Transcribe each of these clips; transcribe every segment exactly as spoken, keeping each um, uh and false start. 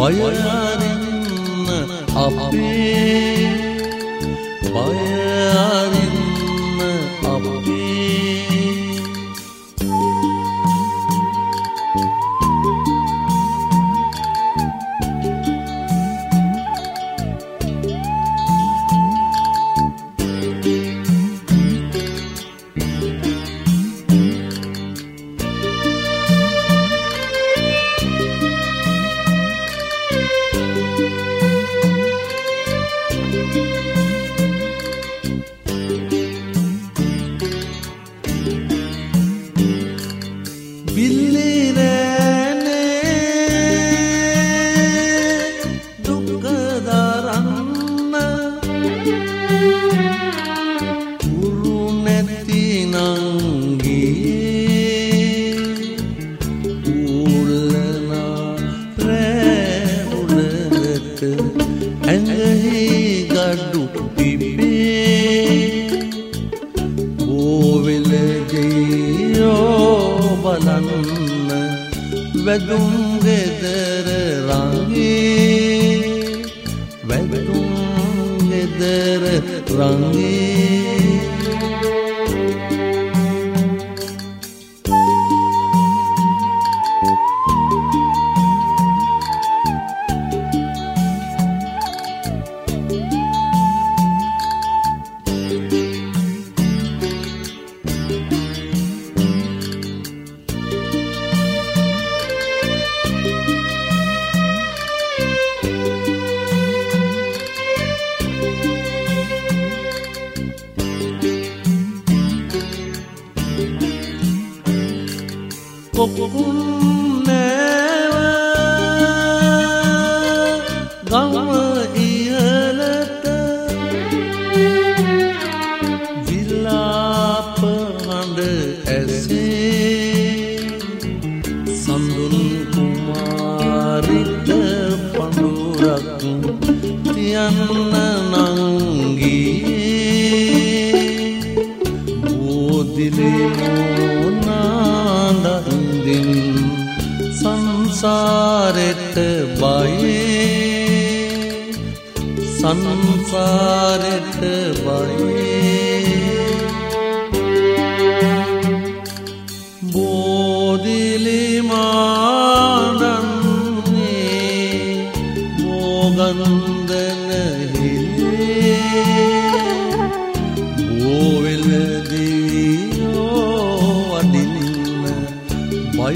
බය අරින්න අපේ බය අරින්න අපේ වැදුම් ගෙදර රංගේ වැදුම් ගෙදර රංගේ කොකුන් නෑව ගම ඉහළට විලාප හඬ ඇසේ සඳුන් කුමාරිට පඳුරක් තියන්න නංගියේ බෝදිලේ සංසාරෙට බයේ සංසාරෙට බයේ බෝදිලි මාඩන්නේ මෝගන්දන හිලේ බෝවෙල දිවියෝ වඩින්න බය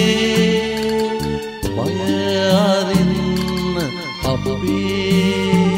අපේ බය අරින්න අපේ